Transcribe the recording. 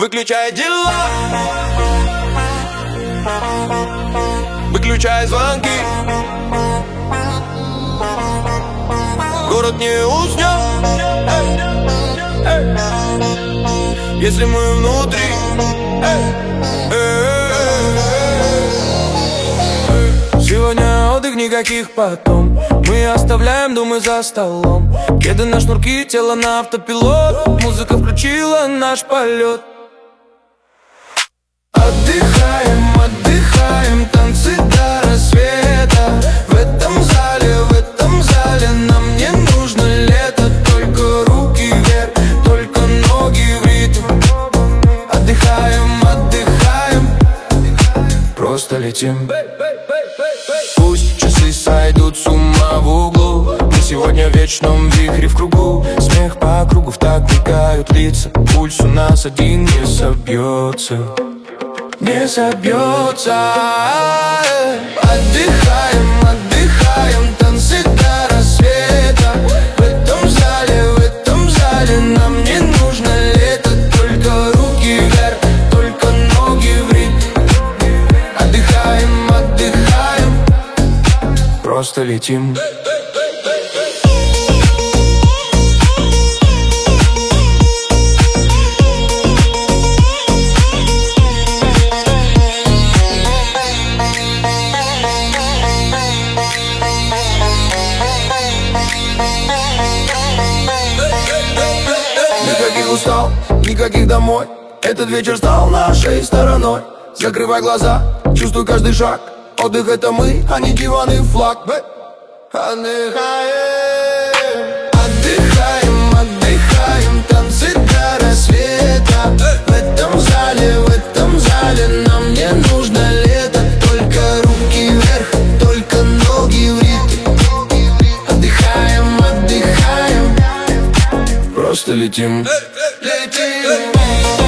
Выключай дела, выключай звонки. Город не уснет, если мы внутри. Сегодня отдых, никаких потом. Мы оставляем думы за столом. Кеды на шнурки, тело на автопилот. Музыка включила наш полет. Отдыхаем, отдыхаем, танцы до рассвета. В этом зале нам не нужно лето. Только руки вверх, только ноги в ритм. Отдыхаем, отдыхаем, просто летим. Пусть часы сойдут с ума в углу. Мы сегодня в вечном вихре в кругу. Смех по кругу, в такт мигают лица. Пульс у нас один не собьется. Не собьется. Отдыхаем, отдыхаем, танцы до рассвета. В этом зале нам не нужно лето. Только руки вверх, только ноги в ритм. Отдыхаем, отдыхаем, просто летим. Никаких устал, никаких домой. Этот вечер стал нашей стороной. Закрывай глаза, чувствуй каждый шаг. Отдых — это мы, а не диван и флаг. Отдыхаем, отдыхаем, отдыхаем, танцы до рассвета. В этом зале нам не нужно лето. Только руки вверх, только ноги в ритм. Отдыхаем, отдыхаем, просто летим. Летим.